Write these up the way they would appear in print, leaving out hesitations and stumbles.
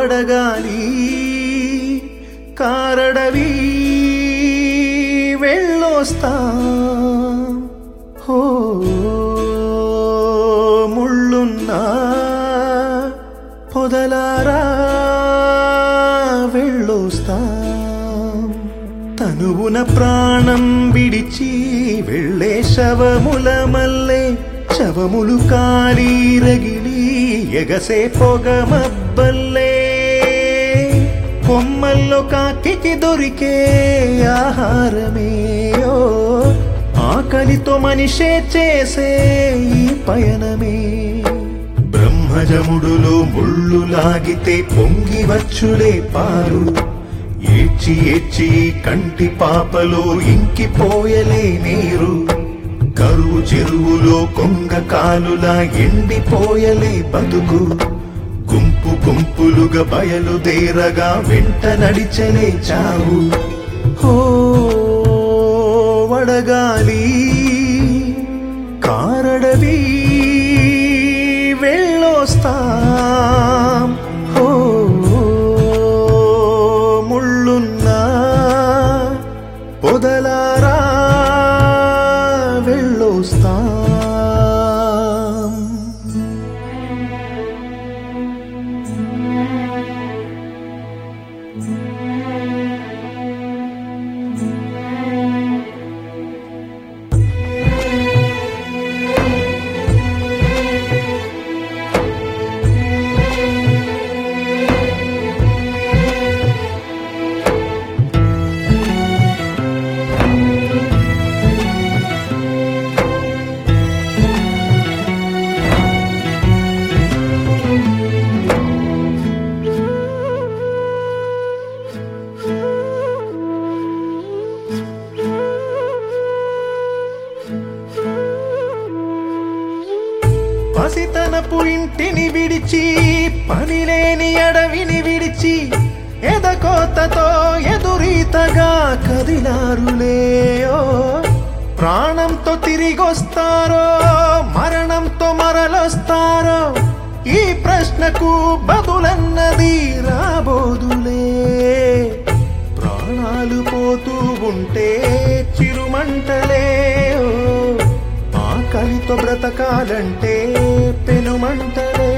వడగాలి కారడవి వెళ్ళొస్తా హో ముళ్ళున్నా పొదలారా వెళ్ళొస్తా తనువున ప్రాణం విడిచి వెళ్ళే శవముల మల్లె శవములు కాలి రగిలి ఎగసే పొగమబ్బల్లే కొమ్మల్లో కాకికి దొరికే ఆహారమే ఆకలితో మనిషే చేసే ఈ పయనమే బ్రహ్మజముడులో ముళ్ళు లాగితే పొంగి వచ్చులే పారు ఏడ్చి ఏడ్చి కంటి పాపలో ఇంకిపోయలే నీరు కరువు చెరువులో కొంగ కాలులా ఎండిపోయలే బతుకు గుంపు గుంపులుగా బయలుదేరగా వెంట నడిచలే చావు హో వడగాలి కారడవి వెళ్ళొస్తా హో ముళ్ళున్నా పొదలారా వెళ్ళొస్తా పసితనపు ఇంటిని విడిచి పనిలేని అడవిని విడిచి ఎదకోతతో ఎదురీతగా కదిలారులే ప్రాణంతో తిరిగొస్తారో మరణంతో మరలొస్తారో ఈ ప్రశ్నకు బదులన్నది రాబోదులే ప్రాణాలు పోతూ ఉంటే చిరుమంటలే ఆకలితో బ్రతకాలంటే పెనుమంటలే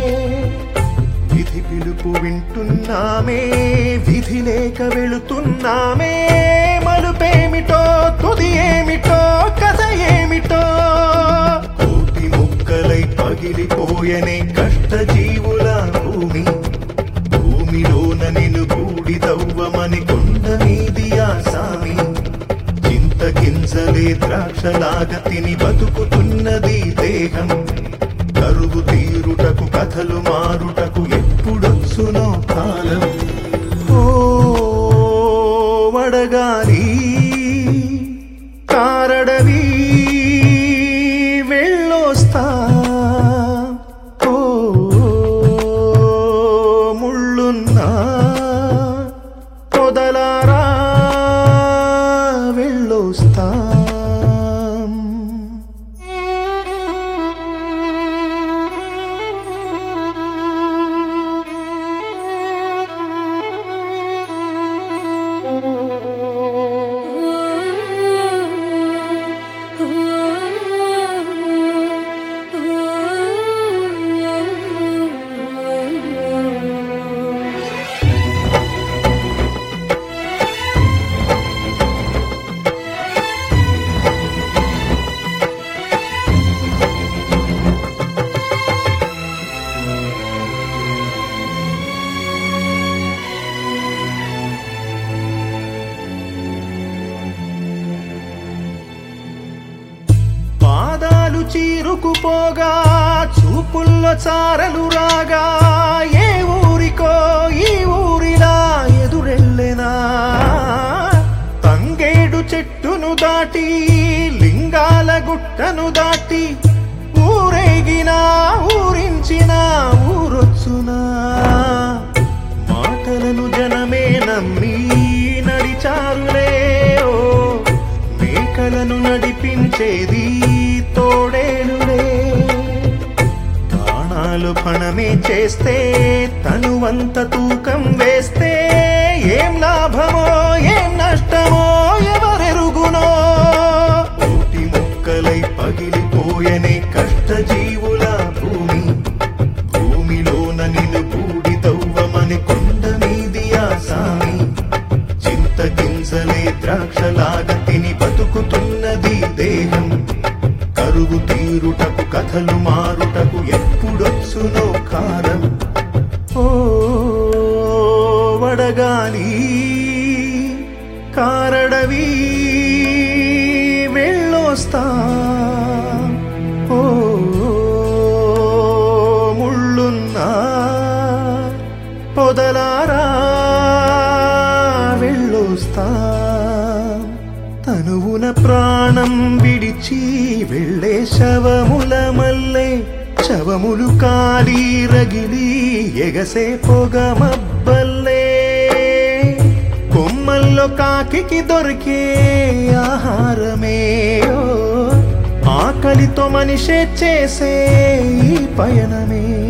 విధి పిలుపు వింటున్నామే విధి లేక వెళుతున్నామే మలుపేమిటో తుది ఏమిటో కథ ఏమిటో కోటి ముక్కలై పగిలిపోయనే కష్ట జీవుల భూమి భూమిలోన నిన్ను బూడిదవ్వమని కొండ మీది ఆసామి గింజలే ద్రాక్షలాగా తిని బతుకుతున్నది దేహం కరువు తీరుటకు కథలు మారుటకు ఎప్పుడొచ్చునో కాలం ఓ వడగాలి కారడవి వెళ్ళొస్తా ఓ ముళ్ళున్నా పొదలారా వెళ్ళొస్తా చీరుకుపోగా చూపుల్లో చారలు రాగా ఏ ఊరికో ఈ ఊరిలా ఎదురెళ్ళెనా తంగేడు చెట్టును దాటి లింగాల గుట్టను దాటి ఊరేగినా ఊరించిన ఊరొచ్చునా మాటలను జనమే నమ్మి నడిచారులే మేకలను నడిపించేది తోడేలులే ప్రాణాలు పణమే చేస్తే తనువంత తూకం వేస్తే ఏం లాభమో ఏం నష్టమో ఎవరెరుగునో కోటి ముక్కలై పగిలిపోయనే కష్టజీవుల భూమి భూమిలోన నిన్ను బూడిదవ్వమని కొండ మీది ఆసామి చింత గింజలే ద్రాక్షలాగా తిని బతుకుతున్నది దేహం కరువు తీరుటకు కథలు మారుటకు ఎప్పుడొచ్చునో కాలం ఓ వడగాలి కారడవి వెళ్ళొస్తా ఓ ముళ్ళున్నా పొదలారా వెళ్ళొస్తా తనువున ప్రాణం విడిచి వెళ్ళే శవముల మల్లే శవములు కాలి రగిలి ఎగసే పొగ మబ్బల్లే కొమ్మల్లో కాకికి దొరికే ఆహారమే ఆకలితో మనిషే చేసే ఈ పయనమే